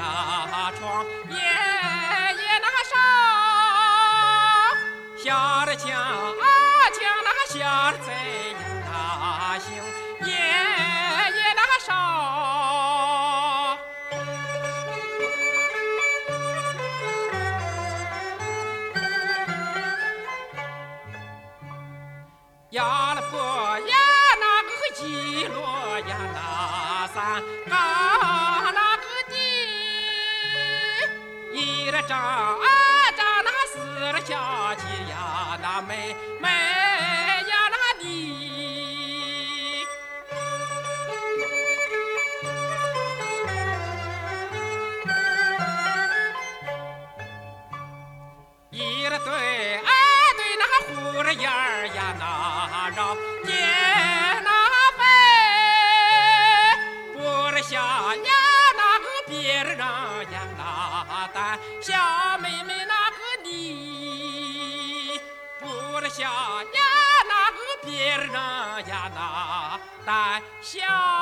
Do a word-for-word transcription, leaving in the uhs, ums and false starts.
那床，夜夜那上，下了墙啊墙那下了贼那行，夜夜那上。呀了坡呀那个一落呀那三嘎那个地，一了张啊张那四了下去呀那妹妹呀那地，一了对啊对那胡了眼儿呀那绕街那飞，不了下呀那个别人呀那单小妹妹那个你，不了下呀那个别人呀那单小。